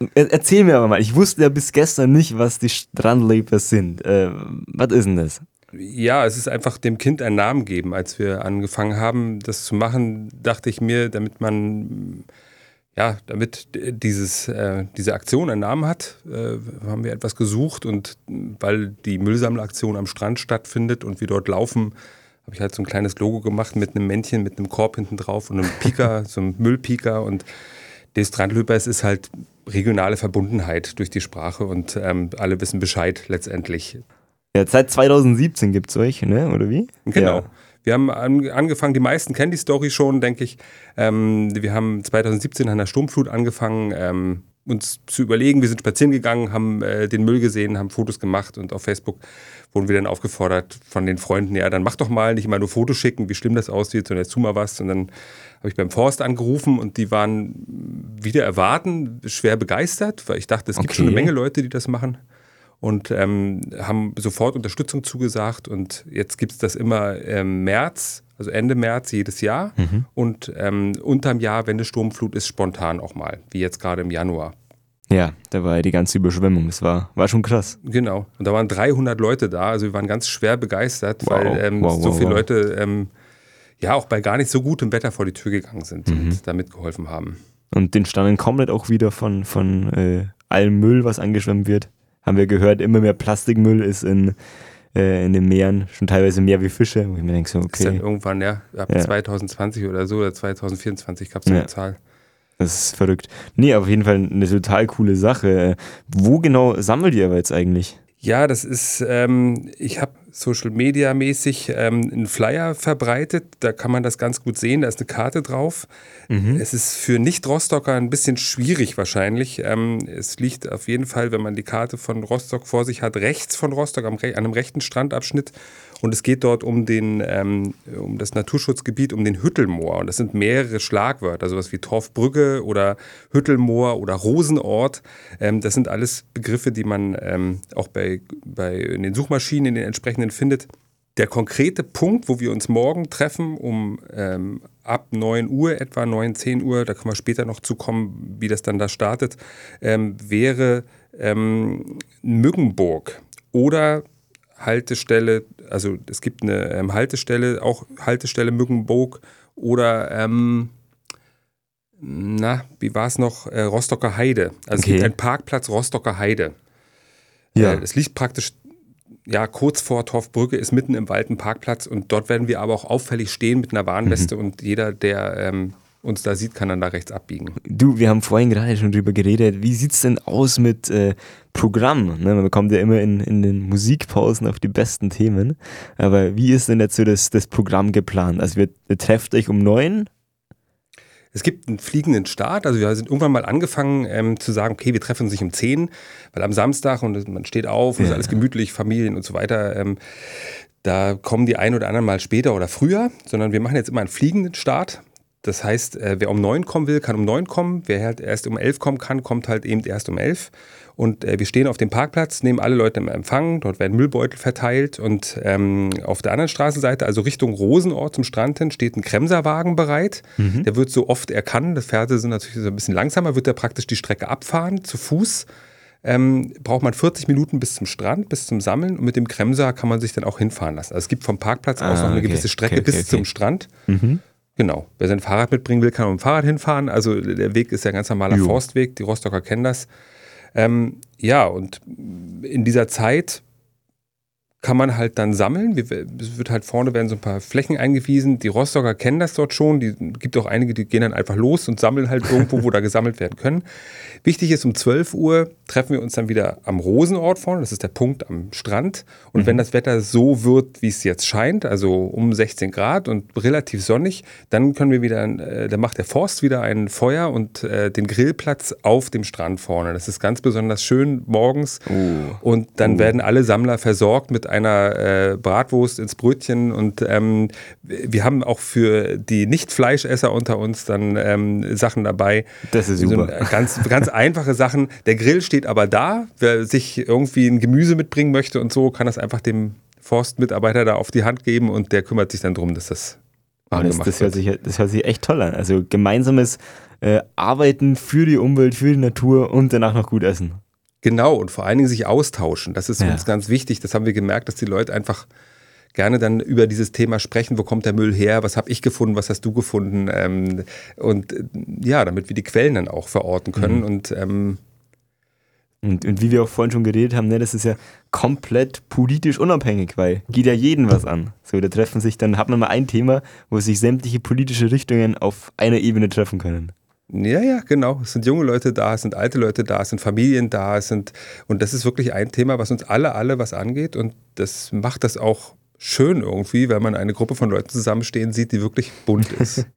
Erzähl mir aber mal, ich wusste ja bis gestern nicht, was die Strandlepers sind. Was ist denn das? Ja, es ist einfach dem Kind einen Namen geben. Als wir angefangen haben, das zu machen, dachte ich mir, damit diese Aktion einen Namen hat, haben wir etwas gesucht und weil die Müllsammelaktion am Strand stattfindet und wir dort laufen, habe ich halt so ein kleines Logo gemacht mit einem Männchen, mit einem Korb hinten drauf und einem Pika, so einem Müllpika und der Strandlepers ist halt regionale Verbundenheit durch die Sprache und alle wissen Bescheid letztendlich. Ja, seit 2017 gibt's euch, ne? Oder wie? Genau. Ja. Wir haben angefangen, die meisten kennen die Story schon, denke ich. Wir haben 2017 an der Sturmflut angefangen, uns zu überlegen. Wir sind spazieren gegangen, haben den Müll gesehen, haben Fotos gemacht und auf Facebook wurden wir dann aufgefordert von den Freunden, ja, dann mach doch mal, nicht immer nur Fotos schicken, wie schlimm das aussieht, sondern jetzt tu mal was. Und dann habe ich beim Forst angerufen und die waren wieder erwarten, schwer begeistert, weil ich dachte, es gibt schon eine Menge Leute, die das machen. Und haben sofort Unterstützung zugesagt und jetzt gibt es das immer im März, also Ende März jedes Jahr und unterm Jahr, wenn eine Sturmflut ist, spontan auch mal, wie jetzt gerade im Januar. Ja, da war ja die ganze Überschwemmung, das war schon krass. Genau, und da waren 300 Leute da, also wir waren ganz schwer begeistert, weil so viele Leute auch bei gar nicht so gutem Wetter vor die Tür gegangen sind und da mitgeholfen haben. Und den standen komplett auch wieder von allem Müll, was angeschwemmt wird. Haben wir gehört, immer mehr Plastikmüll ist in den Meeren, schon teilweise mehr wie Fische. Wo ich mir denke so, okay. Das ist dann irgendwann, ab 2020 oder so, oder 2024 gab es eine Zahl. Das ist verrückt. Nee, auf jeden Fall eine total coole Sache. Wo genau sammelt ihr aber jetzt eigentlich? Ja, das ist, ich habe Social-Media-mäßig einen Flyer verbreitet, da kann man das ganz gut sehen, da ist eine Karte drauf. Es ist für Nicht-Rostocker ein bisschen schwierig wahrscheinlich. Es liegt auf jeden Fall, wenn man die Karte von Rostock vor sich hat, rechts von Rostock, an einem rechten Strandabschnitt. Und es geht dort um das Naturschutzgebiet, um den Hüttelmoor. Und das sind mehrere Schlagwörter, sowas wie Torfbrücke oder Hüttelmoor oder Rosenort. Das sind alles Begriffe, die man auch in den Suchmaschinen, in den entsprechenden findet. Der konkrete Punkt, wo wir uns morgen treffen, ab 9 Uhr, etwa 9, 10 Uhr, da können wir später noch zukommen, wie das dann da startet, wäre Mückenburg oder Haltestelle, also es gibt eine Haltestelle, auch Haltestelle Mückenburg oder, wie war es noch, Rostocker Heide. Also es gibt einen Parkplatz Rostocker Heide. Ja. Es liegt praktisch kurz vor Torfbrücke, ist mitten im Wald ein Parkplatz und dort werden wir aber auch auffällig stehen mit einer Warnweste und jeder, der uns da sieht, kann dann da rechts abbiegen. Du, wir haben vorhin gerade schon drüber geredet, wie sieht es denn aus mit Programm? Ne? Man bekommt ja immer in den Musikpausen auf die besten Themen, aber wie ist denn jetzt so das Programm geplant? Also ihr trefft euch um 9? Es gibt einen fliegenden Start, also wir sind irgendwann mal angefangen zu sagen, okay, wir treffen uns nicht um 10, weil am Samstag und man steht auf und ist alles gemütlich, Familien und so weiter, da kommen die ein oder anderen mal später oder früher, sondern wir machen jetzt immer einen fliegenden Start. Das heißt, wer um 9 kommen will, kann um 9 kommen. Wer halt erst um 11 kommen kann, kommt halt eben erst um 11. Und wir stehen auf dem Parkplatz, nehmen alle Leute im Empfang. Dort werden Müllbeutel verteilt. Und auf der anderen Straßenseite, also Richtung Rosenort zum Strand hin, steht ein Kremserwagen bereit. Der wird so oft er kann. Die Pferde sind natürlich so ein bisschen langsamer, wird er praktisch die Strecke abfahren, zu Fuß. Braucht man 40 Minuten bis zum Strand, bis zum Sammeln. Und mit dem Kremser kann man sich dann auch hinfahren lassen. Also es gibt vom Parkplatz aus noch eine gewisse Strecke bis zum Strand. Genau. Wer sein Fahrrad mitbringen will, kann mit dem Fahrrad hinfahren. Also der Weg ist ja ein ganz normaler Forstweg. Die Rostocker kennen das. Und in dieser Zeit kann man halt dann sammeln. Es wird halt vorne werden so ein paar Flächen eingewiesen. Die Rostocker kennen das dort schon. Gibt auch einige, die gehen dann einfach los und sammeln halt irgendwo, wo da gesammelt werden können. Wichtig ist, um 12 Uhr treffen wir uns dann wieder am Rosenort vorne. Das ist der Punkt am Strand. Und wenn das Wetter so wird, wie es jetzt scheint, also um 16 Grad und relativ sonnig, dann können wir wieder, dann macht der Forst wieder ein Feuer und den Grillplatz auf dem Strand vorne. Das ist ganz besonders schön morgens. Und dann werden alle Sammler versorgt mit einer Bratwurst ins Brötchen und wir haben auch für die Nicht-Fleischesser unter uns dann Sachen dabei. Das ist super. Ganz, ganz einfache Sachen. Der Grill steht aber da. Wer sich irgendwie ein Gemüse mitbringen möchte und so, kann das einfach dem Forstmitarbeiter da auf die Hand geben und der kümmert sich dann drum, dass das das hört sich echt toll an. Also gemeinsames arbeiten für die Umwelt, für die Natur und danach noch gut essen. Genau, und vor allen Dingen sich austauschen. Das ist uns ganz wichtig. Das haben wir gemerkt, dass die Leute einfach gerne dann über dieses Thema sprechen. Wo kommt der Müll her? Was habe ich gefunden? Was hast du gefunden? Damit wir die Quellen dann auch verorten können. Und wie wir auch vorhin schon geredet haben, ne, das ist ja komplett politisch unabhängig, weil geht ja jeden was an. So, da hat man mal ein Thema, wo sich sämtliche politische Richtungen auf einer Ebene treffen können. Ja, genau. Es sind junge Leute da, es sind alte Leute da, es sind Familien da, und das ist wirklich ein Thema, was uns alle was angeht, und das macht das auch schön irgendwie, weil man eine Gruppe von Leuten zusammenstehen sieht, die wirklich bunt ist.